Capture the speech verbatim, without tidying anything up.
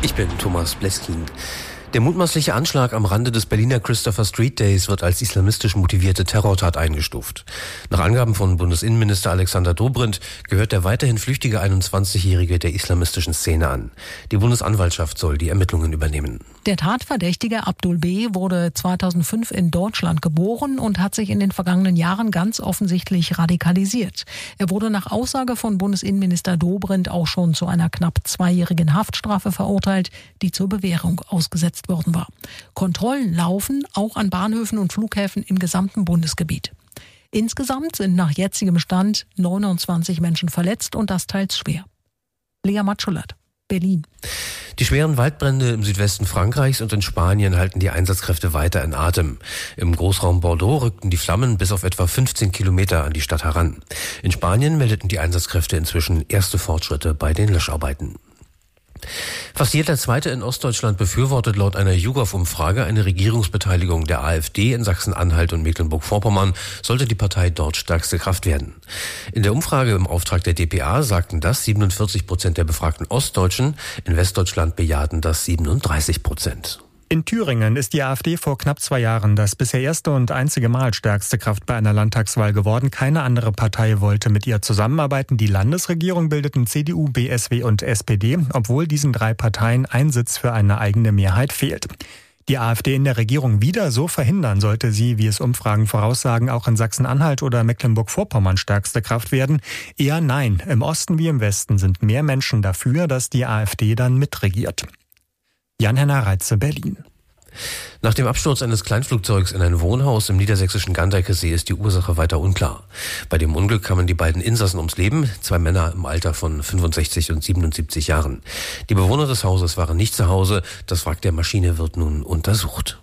Ich bin Thomas Bleskin. Der mutmaßliche Anschlag am Rande des Berliner Christopher Street Days wird als islamistisch motivierte Terrortat eingestuft. Nach Angaben von Bundesinnenminister Alexander Dobrindt gehört der weiterhin flüchtige einundzwanzigjährige der islamistischen Szene an. Die Bundesanwaltschaft soll die Ermittlungen übernehmen. Der Tatverdächtige Abdul B. wurde zweitausendfünf in Deutschland geboren und hat sich in den vergangenen Jahren ganz offensichtlich radikalisiert. Er wurde nach Aussage von Bundesinnenminister Dobrindt auch schon zu einer knapp zweijährigen Haftstrafe verurteilt, die zur Bewährung ausgesetzt worden war. Kontrollen laufen auch an Bahnhöfen und Flughäfen im gesamten Bundesgebiet. Insgesamt sind nach jetzigem Stand neunundzwanzig Menschen verletzt und das teils schwer. Lea Matschulat, Berlin. Die schweren Waldbrände im Südwesten Frankreichs und in Spanien halten die Einsatzkräfte weiter in Atem. Im Großraum Bordeaux rückten die Flammen bis auf etwa fünfzehn Kilometer an die Stadt heran. In Spanien meldeten die Einsatzkräfte inzwischen erste Fortschritte bei den Löscharbeiten. Fast jeder Zweite in Ostdeutschland befürwortet laut einer YouGov-Umfrage eine Regierungsbeteiligung der AfD in Sachsen-Anhalt und Mecklenburg-Vorpommern, sollte die Partei dort stärkste Kraft werden. In der Umfrage im Auftrag der D P A sagten das siebenundvierzig Prozent der befragten Ostdeutschen, in Westdeutschland bejahten das siebenunddreißig Prozent. In Thüringen ist die AfD vor knapp zwei Jahren das bisher erste und einzige Mal stärkste Kraft bei einer Landtagswahl geworden. Keine andere Partei wollte mit ihr zusammenarbeiten. Die Landesregierung bildeten C D U, B S W und S P D, obwohl diesen drei Parteien ein Sitz für eine eigene Mehrheit fehlt. Die AfD in der Regierung wieder so verhindern, sollte sie, wie es Umfragen voraussagen, auch in Sachsen-Anhalt oder Mecklenburg-Vorpommern stärkste Kraft werden? Eher nein. Im Osten wie im Westen sind mehr Menschen dafür, dass die AfD dann mitregiert. Jan-Henner Reitze, Berlin. Nach dem Absturz eines Kleinflugzeugs in ein Wohnhaus im niedersächsischen Gandeckesee ist die Ursache weiter unklar. Bei dem Unglück kamen die beiden Insassen ums Leben, zwei Männer im Alter von fünfundsechzig und siebenundsiebzig Jahren. Die Bewohner des Hauses waren nicht zu Hause. Das Wrack der Maschine wird nun untersucht.